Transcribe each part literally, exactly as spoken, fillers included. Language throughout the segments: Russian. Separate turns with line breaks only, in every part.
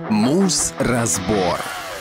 Муз-разбор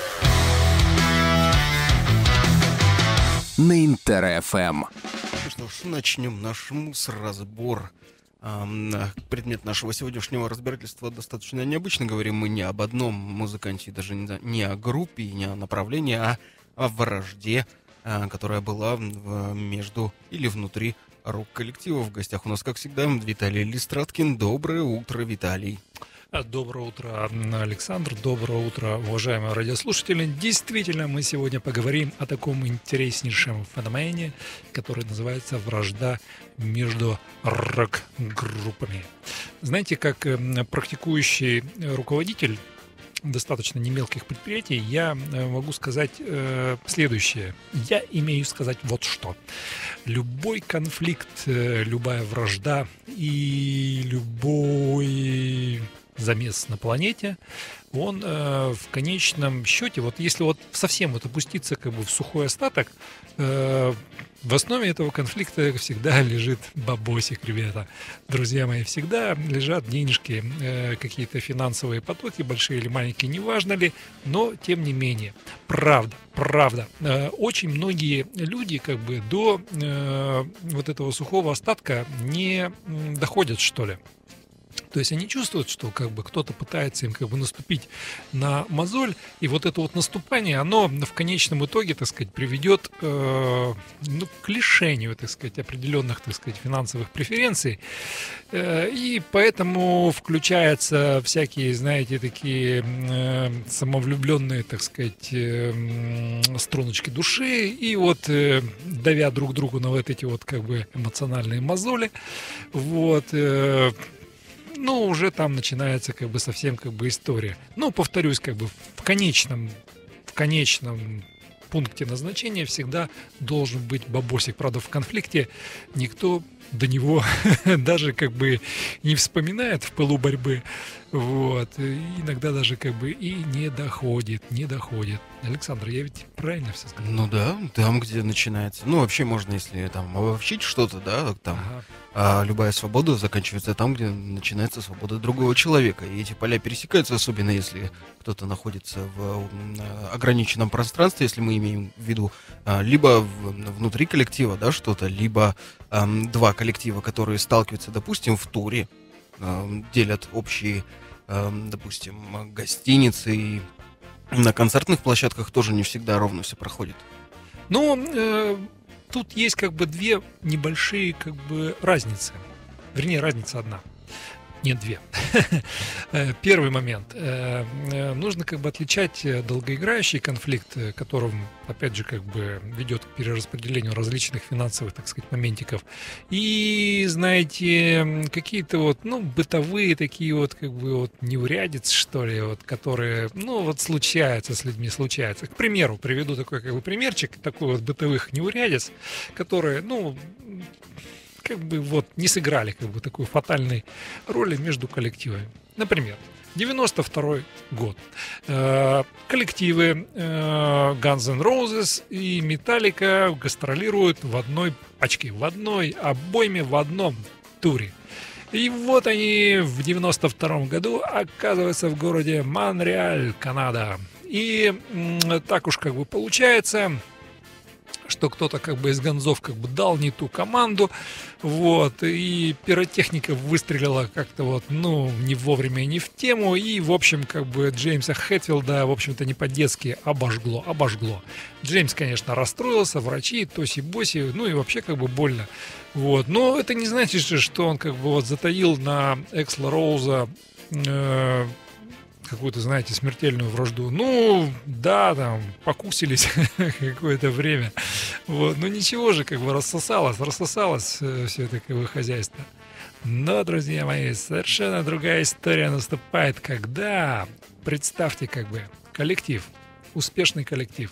на Интер-ФМ.
Ну что ж, начнем наш муз-разбор. Предмет нашего сегодняшнего разбирательства достаточно необычно. Говорим мы не об одном музыканте, даже не о группе, не о направлении, а о вражде, которая была между или внутри рок-коллектива. В гостях у нас, как всегда, Виталий Листраткин. Доброе утро, Виталий.
Доброе утро, Александр. Доброе утро, уважаемые радиослушатели. Действительно, мы сегодня поговорим о таком интереснейшем феномене, который называется вражда между рок-группами. Знаете, как практикующий руководитель достаточно немелких предприятий, я могу сказать э, следующее. Я имею сказать вот что. Любой конфликт, э, любая вражда и любой замес на планете, он э, в конечном счете, вот если вот совсем вот опуститься как бы в сухой остаток, э, в основе этого конфликта всегда лежит бабосик, ребята. Друзья мои, всегда лежат денежки, э, какие-то финансовые потоки, большие или маленькие, неважно ли, но тем не менее. Правда, правда. Э, очень многие люди как бы до э, вот этого сухого остатка не э, доходят, что ли. То есть они чувствуют, что как бы кто-то пытается им как бы наступить на мозоль, и вот это вот наступание, оно в конечном итоге, так сказать, приведет э, ну, к лишению, так сказать, определенных, так сказать, финансовых преференций, э, и поэтому включаются всякие, знаете, такие э, самовлюбленные, так сказать, э, струночки души, и вот э, давя друг другу на вот эти вот как бы эмоциональные мозоли, вот. Э, Ну, уже там начинается как бы совсем как бы история. Но, повторюсь, как бы в конечном, в конечном пункте назначения всегда должен быть бабосик. Правда, в конфликте никто до него даже как бы не вспоминает в пылу борьбы. Вот. И иногда даже как бы и не доходит, не доходит. Александр, я ведь правильно все сказал?
Ну да, там, где начинается. Ну, вообще можно, если там обобщить что-то, да, там
Ага.
а, любая свобода заканчивается там, где начинается свобода другого человека. И эти поля пересекаются, особенно если кто-то находится в а, ограниченном пространстве, если мы имеем в виду а, либо в, внутри коллектива, да, что-то, либо а, два коллектива, которые сталкиваются, допустим, в туре, а, делят общие, а, допустим, гостиницы, и на концертных площадках тоже не всегда ровно все проходит.
Но э, тут есть как бы две небольшие как бы разницы. Вернее, разница одна. Нет, две. Первый момент. Нужно как бы отличать долгоиграющий конфликт, которым, опять же, как бы ведет к перераспределению различных финансовых, так сказать, моментиков. И, знаете, какие-то вот, ну, бытовые такие вот, как бы, вот, неурядицы, что ли, вот, которые, ну, вот, случаются с людьми, случаются. К примеру, приведу такой, как бы, примерчик, такой вот бытовых неурядиц, которые, ну, как бы вот не сыграли как бы такой фатальной роли между коллективами. Например, девяносто второй год. Э, коллективы э, Guns N' Roses и Metallica гастролируют в одной пачке, в одной обойме, в одном туре. И вот они в девяносто втором году оказываются в городе Монреаль, Канада. И м, так уж как бы получается, что кто-то как бы из гонзов как бы дал не ту команду, вот, и пиротехника выстрелила как-то вот, ну, не вовремя и не в тему, и, в общем, как бы Джеймса Хэтфилда, в общем-то, не по-детски обожгло, обожгло. Джеймс, конечно, расстроился, врачи, тоси-боси, ну, и вообще как бы больно, вот, но это не значит, что он как бы вот затаил на Эксла Роуза э- какую-то, знаете, смертельную вражду. Ну, да, там, покусились какое-то время. Вот. Но ничего же, как бы рассосалось, рассосалось все это как бы хозяйство. Но, друзья мои, совершенно другая история наступает, когда, представьте, как бы, коллектив, успешный коллектив.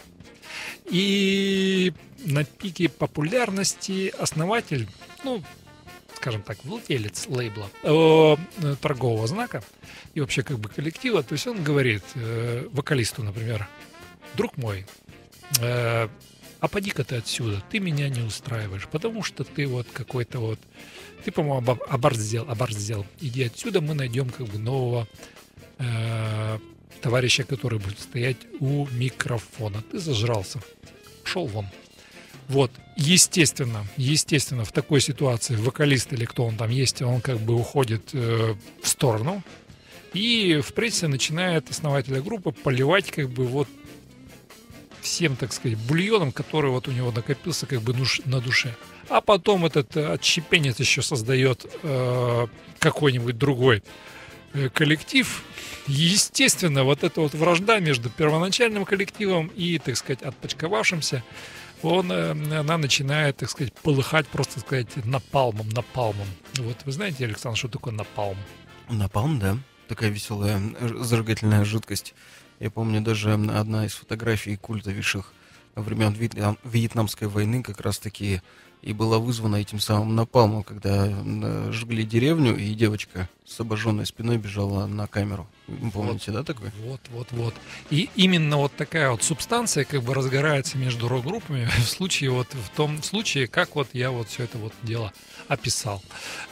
И на пике популярности основатель, ну, скажем так, владелец лейбла, э, торгового знака и вообще как бы коллектива, то есть он говорит э, вокалисту, например: друг мой, э, а поди-ка ты отсюда, ты меня не устраиваешь, потому что ты вот какой-то вот, ты, по-моему, аборт сделал, аборт сделал, иди отсюда, мы найдем как бы нового э, товарища, который будет стоять у микрофона. Ты зажрался. Пошел вон. Вот, естественно, естественно, в такой ситуации вокалист или кто он там есть, он как бы уходит э, в сторону. И в прессе начинает основатель группы поливать как бы вот всем, так сказать, бульоном, который вот у него накопился как бы на душе. А потом этот отщепенец еще создает э, какой-нибудь другой э, коллектив. Естественно, вот эта вот вражда между первоначальным коллективом и, так сказать, отпочковавшимся, он, э, она начинает, так сказать, полыхать просто, так сказать, напалмом, напалмом. Вот вы знаете, Александр, что такое напалм?
Напалм, да. Такая веселая зажигательная жидкость. Я помню, даже одна из фотографий культовейших времен Вьетнамской войны как раз-таки и была вызвана этим самым напалмом, когда жгли деревню, и девочка с обожженной спиной бежала на камеру. Вы помните, вот, да, такое?
Вот, вот, вот. И именно вот такая вот субстанция как бы разгорается между рок-группами в случае вот, в том случае, как вот я вот все это вот дело описал.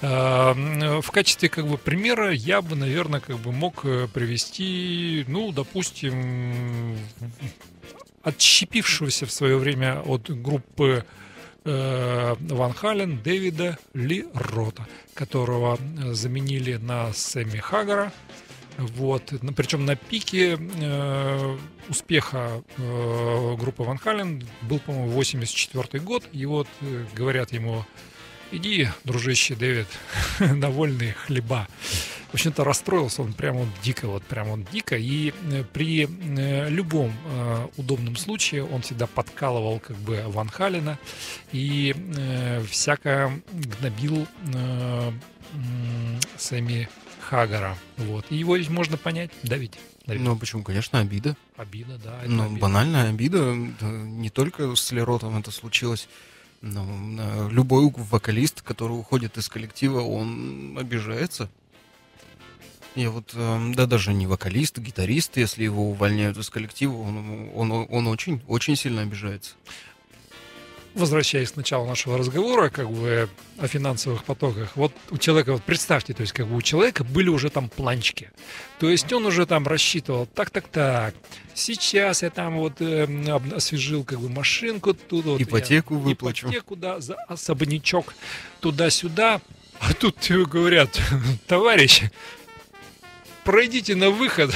В качестве как бы примера я бы, наверное, как бы мог привести, ну, допустим, отщепившегося в свое время от группы Ван Хален Дэвида Ли Рота, которого заменили на Сэмми Хаггара. Вот. Причем на пике э, успеха э, группы Ван Хален был, по-моему, восемьдесят четвёртый год. И вот э, говорят ему: иди, дружище Дэвид, на вольные хлеба. В общем-то, расстроился он прямо вот дико, вот прямо вот дико. И при э, любом э, удобном случае он всегда подкалывал как бы Ван Халена и э, всяко гнобил э, э, Сэмми Хаггара. Вот. И его ведь можно понять, да ведь? Да ведь?
Ну, почему? Конечно, обида.
Обида, да.
Ну,
обида.
Банальная обида. Не только с Леротом это случилось. Но любой вокалист, который уходит из коллектива, он обижается. Я вот, да, даже не вокалист, гитарист, если его увольняют из коллектива, он, он, он очень, очень сильно обижается.
Возвращаясь к началу нашего разговора, как бы о финансовых потоках, вот у человека, вот представьте, то есть как бы у человека были уже там планчики, то есть он уже там рассчитывал, так-так-так, сейчас я там вот э, освежил как бы машинку, тут вот
ипотеку я, выплачу,
ипотеку, да, за особнячок, туда-сюда, а тут тебе говорят: товарищ, пройдите на выход,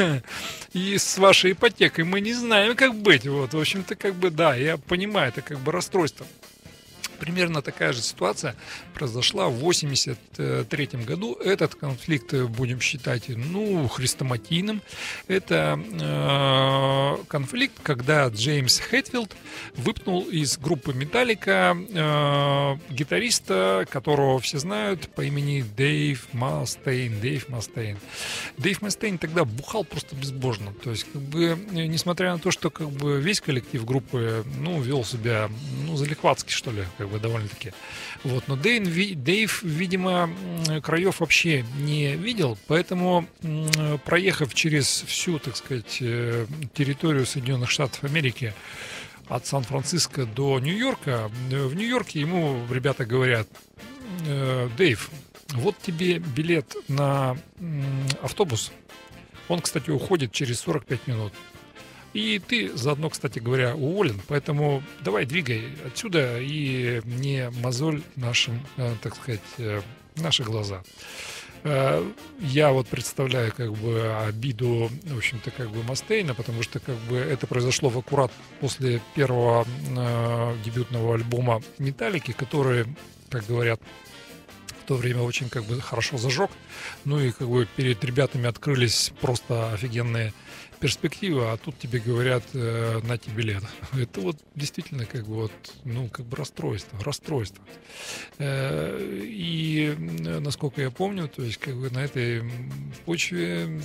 и с вашей ипотекой мы не знаем, как быть. Вот, в общем-то, как бы, да, я понимаю, это как бы расстройство. Примерно такая же ситуация произошла в восемьдесят третьем году. Этот конфликт будем считать, ну, хрестоматийным. Это э, конфликт, когда Джеймс Хэтфилд выпнул из группы Металлика э, гитариста, которого все знают по имени Дэйв Мастейн. Дэйв Мастейн. Дэйв Мастейн тогда бухал просто безбожно. То есть, как бы, несмотря на то, что как бы весь коллектив группы, ну, вел себя, ну, залихватски, что ли, как бы довольно-таки. Вот. Но Дэйн, Дэйв, видимо, краев вообще не видел, поэтому, проехав через всю, так сказать, территорию Соединенных Штатов Америки от Сан-Франциско до Нью-Йорка, в Нью-Йорке ему ребята говорят: Дэйв, вот тебе билет на автобус. Он, кстати, уходит через сорок пять минут. И ты заодно, кстати говоря, уволен, поэтому давай двигай отсюда и не мозоль нашим, так сказать, наши глаза. Я вот представляю как бы обиду, в общем-то, как бы Мастейна, потому что как бы это произошло в аккурат после первого э, дебютного альбома Металлики, который, как говорят, в то время очень как бы хорошо зажег. Ну и как бы перед ребятами открылись просто офигенные перспективы, а тут тебе говорят: э, на тебе билет. Это вот действительно как бы вот, ну, как бы расстройство, расстройство. Э, и насколько я помню, то есть как бы на этой почве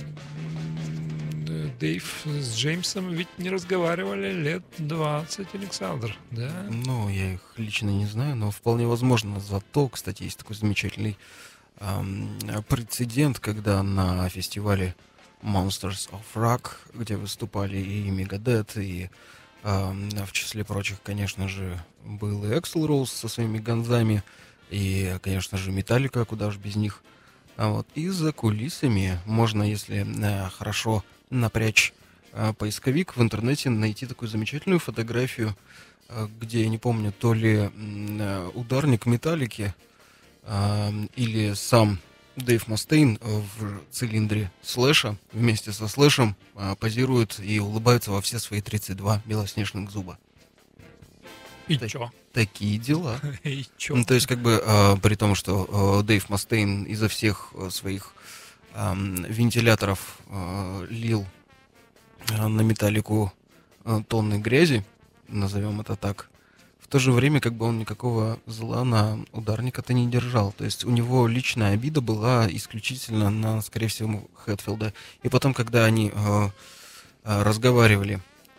Дэйв с Джеймсом ведь не разговаривали лет двадцать, Александр, да?
Ну, я их лично не знаю, но вполне возможно. Зато, кстати, есть такой замечательный эм, прецедент, когда на фестивале Monsters of Rock, где выступали и Megadeth, и э, в числе прочих, конечно же, был и Axl Rose со своими ганзами, и, конечно же, Metallica, куда же без них. А вот и за кулисами можно, если э, хорошо напрячь э, поисковик, в интернете найти такую замечательную фотографию, э, где, я не помню, то ли м, э, ударник Металлики э, или сам Дэйв Мастейн в цилиндре Слэша вместе со Слэшем э, позируют и улыбаются во все свои тридцать два белоснежных зуба.
И
Так-
чё?
Такие дела.
И чё?
Ну, то есть, как бы, э, при том, что э, Дэйв Мастейн изо всех э, своих эм, вентиляторов э, лил э, на Металлику э, тонны грязи, назовем это так, в то же время, как бы, он никакого зла на ударника-то не держал. То есть, у него личная обида была исключительно на, скорее всего, Хэтфилда. И потом, когда они э, э, разговаривали,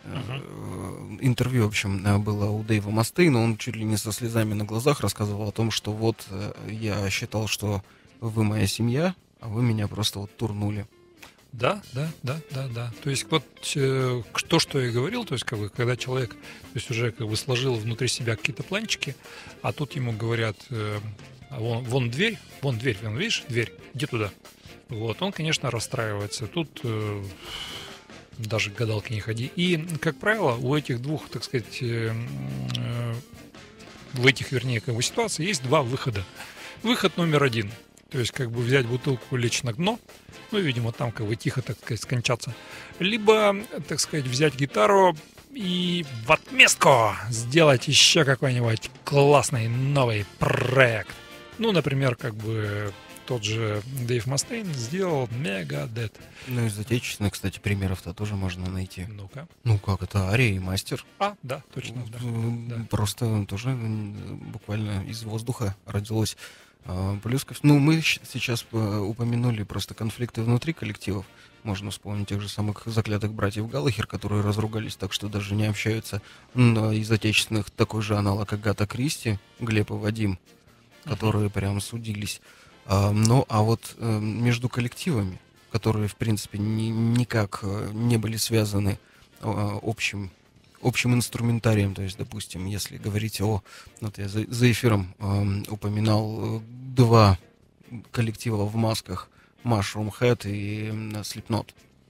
э, интервью, в общем, э, было у Дэйва Мастейна, он чуть ли не со слезами на глазах рассказывал о том, что вот э, я считал, что вы моя семья, а вы меня просто вот турнули.
Да, да, да, да, да. То есть вот э, то, что я говорил, то есть как бы, когда человек, то есть уже как бы сложил внутри себя какие-то планчики, а тут ему говорят, э, а вон, вон дверь, вон дверь, вон видишь, дверь, иди туда. Вот, он, конечно, расстраивается. Тут э, даже к гадалке не ходи. И, как правило, у этих двух, так сказать, э, э, в этих, вернее, как бы ситуаций есть два выхода. Выход номер один. То есть, как бы взять бутылку, лечь на дно, ну, видимо, там как бы тихо, так сказать, скончаться. Либо, так сказать, взять гитару и в отместку сделать еще какой-нибудь классный новый проект. Ну, например, как бы тот же Дэйв Мастейн сделал Megadeth.
Ну, из отечественных, кстати, примеров-то тоже можно найти.
Ну-ка.
Ну, как это, Ария и Мастер.
А, да, точно, да.
М,
да.
Просто тоже м, буквально из воздуха родилось. А, Плюс, ко вс- ну, мы щ- сейчас э, упомянули просто конфликты внутри коллективов. Можно вспомнить тех же самых заклятых братьев Галлахер, которые разругались так, что даже не общаются. М, а Из отечественных такой же аналог Агата Кристи, Глеб и Вадим, которые прям судились. А, Ну, а вот э, между коллективами, которые, в принципе, ни- никак э, не были связаны э, общим, общим инструментарием, то есть, допустим, если говорить о... Вот я за, за эфиром эм, упоминал э, два коллектива в масках, Mushroom Head и м, Slipknot.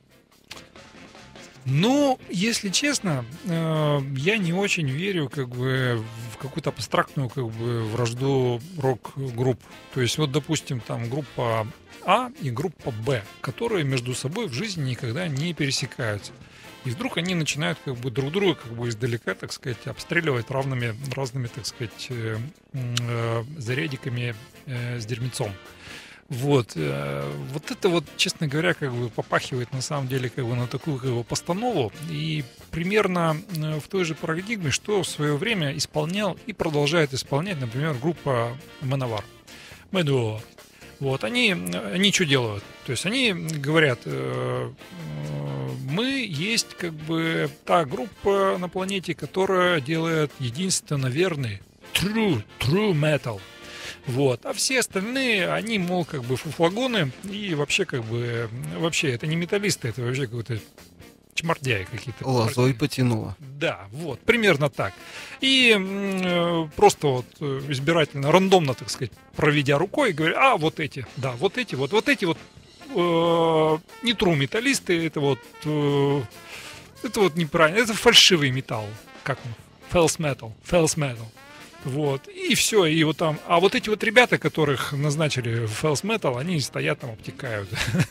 Ну, если честно, э, я не очень верю как бы в какую-то абстрактную как бы вражду рок-групп. То есть вот, допустим, там группа А и группа Б, которые между собой в жизни никогда не пересекаются. И вдруг они начинают как бы друг друга как бы издалека, так сказать, обстреливать равными, разными, так сказать, э, э, зарядиками э, с дерьмецом. Вот, э, вот это вот, честно говоря, как бы попахивает на самом деле как бы на такую как бы постанову. И примерно э, в той же парадигме, что в свое время исполнял и продолжает исполнять, например, группа Manowar. Manowar. Вот, они, они что делают? То есть они говорят, э, э, мы есть как бы та группа на планете, которая делает единственно верный true, true metal. Вот. А все остальные, они, мол, как бы фуфлагоны и вообще как бы, вообще это не металлисты, это вообще какой-то чмордяи какие-то.
Лозой потянуло.
Да, вот, примерно так. И м, э, просто вот э, избирательно, рандомно, так сказать, проведя рукой, говорю, а, вот эти, да, вот эти, вот, вот эти вот э, не тру металлисты, это вот, э, это вот неправильно, это фальшивый металл, как он, false metal, false metal. Вот, и все, и вот там, а вот эти вот ребята, которых назначили в False Metal, они стоят там, обтекают.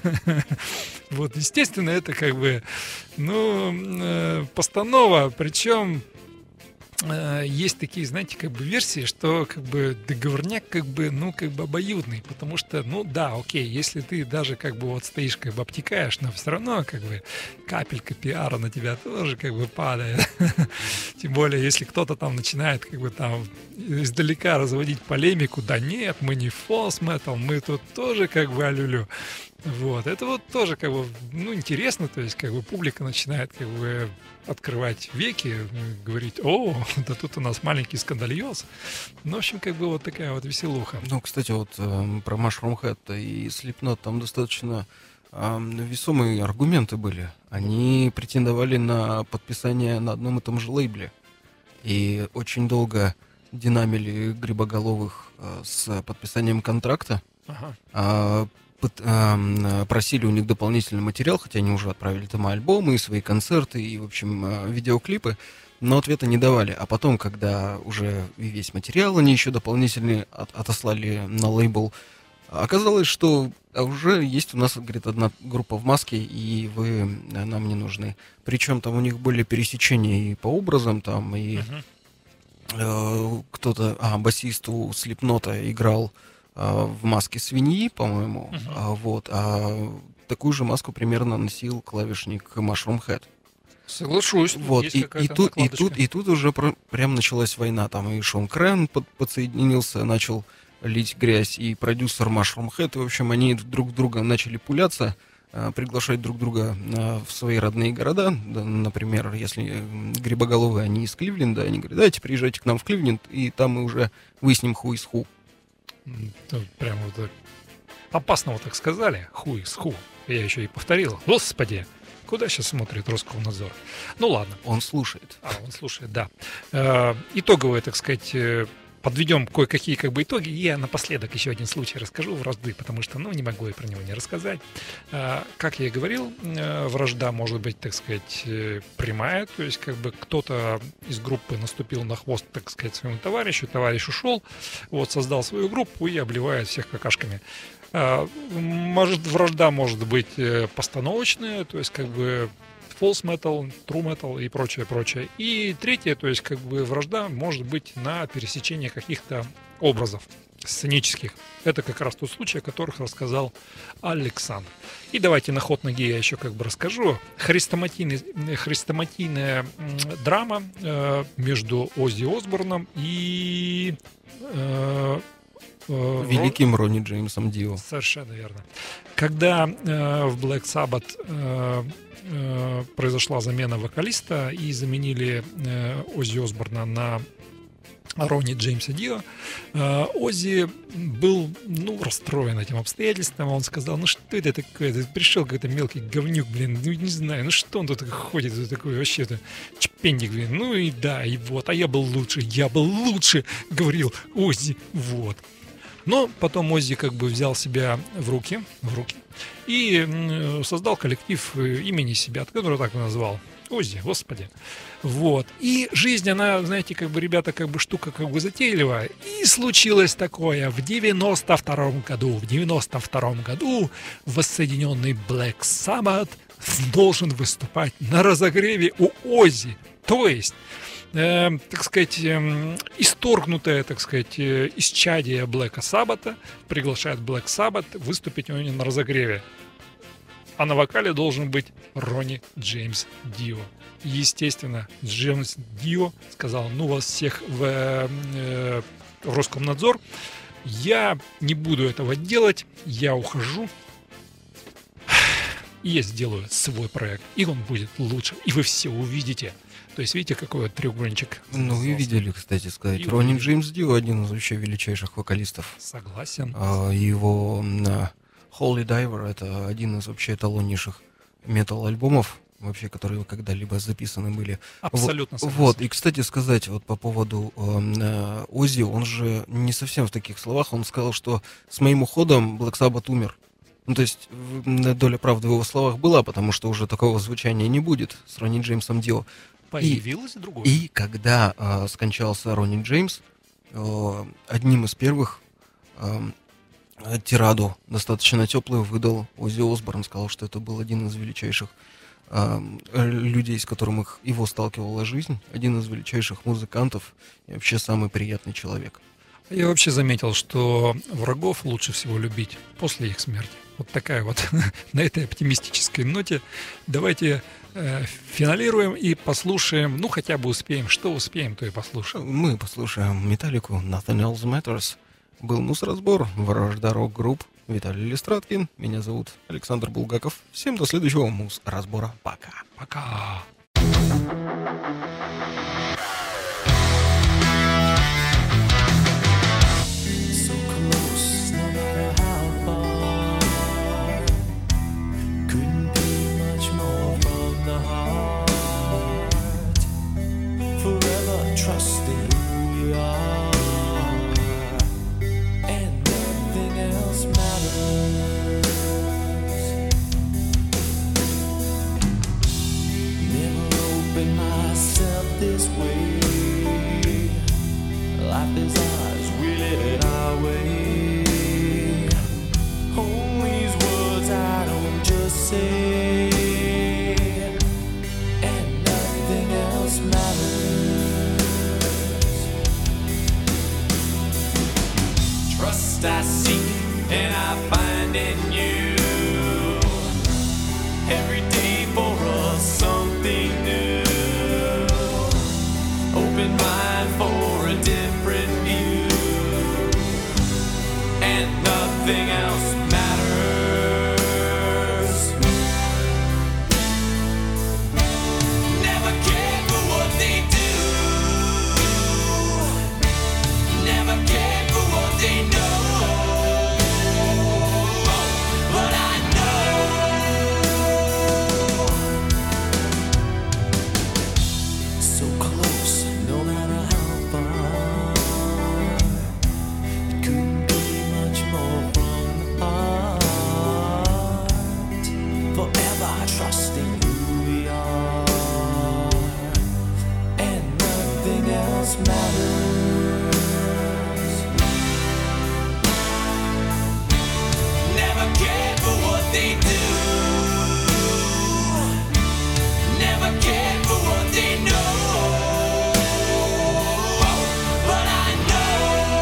Вот, естественно, это как бы, ну, э, постанова, причем э, есть такие, знаете, как бы версии, что как бы договорняк как бы, ну, как бы обоюдный, потому что, ну, да, окей, если ты даже как бы вот стоишь, как бы обтекаешь, но все равно как бы капелька пиара на тебя тоже как бы падает. Тем более, если кто-то там начинает как бы там издалека разводить полемику, да нет, мы не false metal, мы тут тоже как бы алюлю. Вот, это вот тоже как бы, ну, интересно, то есть как бы публика начинает как бы открывать веки, говорить, о, да тут у нас маленький скандальоз. Ну, в общем, как бы вот такая вот веселуха.
Ну, кстати, вот э, про Mushroom Head и Slipknot там достаточно э, весомые аргументы были. Они претендовали на подписание на одном и том же лейбле. И очень долго динамили Грибоголовых э, с подписанием контракта.
Ага.
А пыт- эм, просили у них дополнительный материал, хотя они уже отправили там альбомы, и свои концерты, и, в общем, э, видеоклипы, но ответа не давали. А потом, когда уже весь материал они еще дополнительно от- отослали на лейбл, оказалось, что уже есть у нас, говорит, одна группа в маске, и вы нам не нужны. Причем там у них были пересечения и по образам, там, и
Мгм.
э, кто-то, а, басист у Слипнота играл э, в маске свиньи, по-моему,
Мгм.
а, вот, а такую же маску примерно носил клавишник Mushroom Head.
Соглашусь, тут
Вот,
есть
и, и
какая-то
тут, и
накладочка.
тут, и тут уже про- прям началась война, там и Шон Крэн под- подсоединился, начал лить грязь, и продюсер Mushroom Head, и, в общем, они друг в друга начали пуляться, э, приглашать друг друга э, в свои родные города. Да, например, если э, Грибоголовые, они из Кливленда, они говорят, давайте приезжайте к нам в Кливленд, и там мы уже выясним ху из ху.
М, тут прям вот так опасного так сказали. Хуй с ху. Я еще и повторил. Господи, куда сейчас смотрит Роскомнадзор? Ну ладно.
Он слушает.
А, он слушает, да. Э, Итоговые, так сказать, э, подведем кое-какие как бы итоги. Я напоследок еще один случай расскажу вражды, потому что, ну, не могу я про него не рассказать. Э, Как я и говорил, э, вражда может быть, так сказать, э, прямая, то есть как бы кто-то из группы наступил на хвост, так сказать, своему товарищу, товарищ ушел, вот, создал свою группу и обливает всех какашками. Э, Может, вражда может быть э, постановочная, то есть как бы false metal, true metal и прочее, прочее. И третье, то есть как бы вражда может быть на пересечении каких-то образов сценических. Это как раз тот случай, о которых рассказал Александр. И давайте на ход ноги я еще как бы расскажу. Хрестоматийный, хрестоматийная м, драма э, между Оззи Осборном и э, э,
Великим Ронни Джеймсом Дио.
Совершенно верно. Когда э, в Black Sabbath э, э, произошла замена вокалиста и заменили э, Оззи Осборна на Ронни Джеймса Дио, э, Оззи был, ну, расстроен этим обстоятельством. Он сказал, ну что это такое? Ты пришел какой-то мелкий говнюк, блин, ну не знаю, ну что он тут такой ходит, тут такой вообще-то чпенник, блин. Ну и да, и вот, а я был лучше, я был лучше, говорил Оззи, вот. Но потом Оззи как бы взял себя в руки, в руки и м, создал коллектив э, имени себя, который так и назвал. Оззи, господи. Вот. И жизнь, она, знаете, как бы, ребята, как бы штука как бы затейливая. И случилось такое в девяносто втором году. В девяносто втором году воссоединенный Black Sabbath должен выступать на разогреве у Оззи. То есть, э, так сказать, э, исторгнутое, так сказать, э, исчадие Блэка Саббата приглашает Black Sabbath выступить у него на разогреве. А на вокале должен быть Ронни Джеймс Дио. Естественно, Джеймс Дио сказал, ну вас всех в, э, в Роскомнадзор, я не буду этого делать, я ухожу, и я сделаю свой проект, и он будет лучше, и вы все увидите. То есть видите, какой вот треугольничек?
Ну и видели, кстати сказать.
И
Ронни
увидели.
Джеймс Дио один из вообще величайших вокалистов.
Согласен.
А, Его м, Holy Diver — это один из вообще эталоннейших метал-альбомов, вообще, которые когда-либо записаны были.
Абсолютно
Вот,
согласен.
вот, и, кстати сказать, вот по поводу эм, э, Оззи, он же не совсем в таких словах, он сказал, что с моим уходом Black Sabbath умер. Ну, то есть, в- доля правды в его словах была, потому что уже такого звучания не будет с Ронни Джеймсом Дио.
Появилось другое.
И когда э, скончался Ронни Джеймс, э, одним из первых э, тираду достаточно теплую выдал Оззи Осборн, сказал, что это был один из величайших э, людей, с которым их, его сталкивала жизнь, один из величайших музыкантов и вообще самый приятный человек.
Я вообще заметил, что врагов лучше всего любить после их смерти. Вот такая вот на этой оптимистической ноте. Давайте э, финалируем и послушаем, ну хотя бы успеем. Что успеем, то и послушаем.
Мы послушаем Металлику «Nothing Else Matters». Был Мусоразбор, Вражда Рок-групп, Виталий Листраткин. Меня зовут Александр Булгаков. Всем до следующего Мусоразбора. Пока.
Пока.
So close, no matter how far. Couldn't be much more from the heart. Forever trusting who we are, and nothing else matters. hoping myself this way. Life is ours, we live it our way. Hold these words I don't just say, and nothing else matters. Trust I seek and I find in you. Every day for us something new. Open mind for a different view, and nothing else matters. Never cared for what they do. Never cared for what they know. But I know so close, no matter how far. It couldn't be much more from the heart. Forever trusting who we are, and nothing else matters. Never cared for what they do. Never cared for what they know. But I know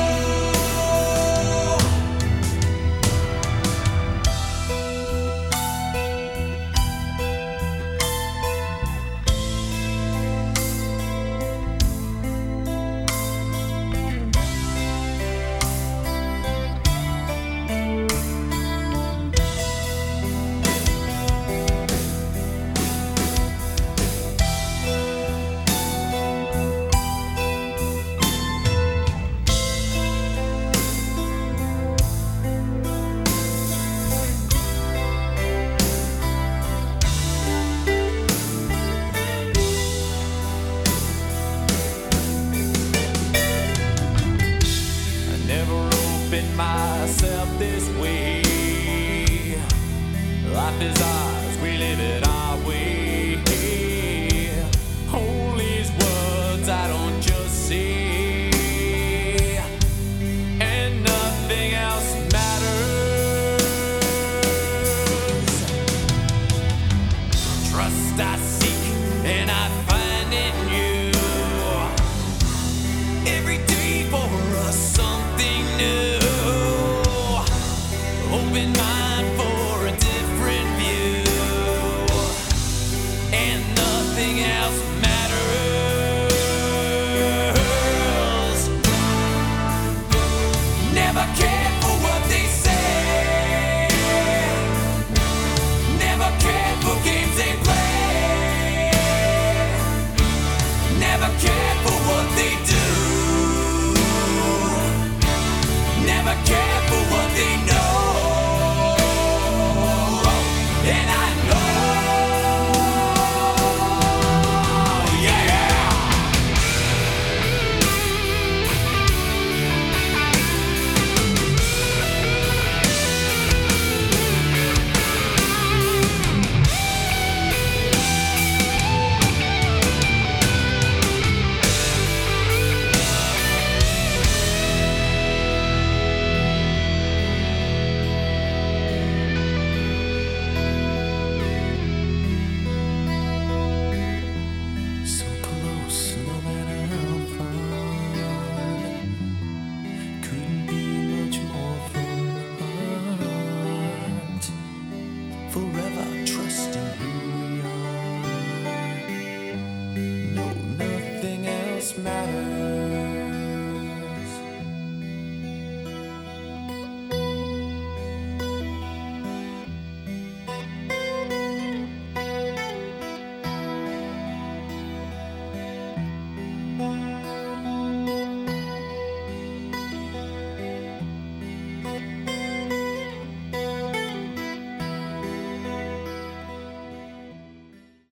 I never opened myself this way. Life is ours, we live it our way. Hold these words I don't just say, and nothing else matters. Trust I seek and I find in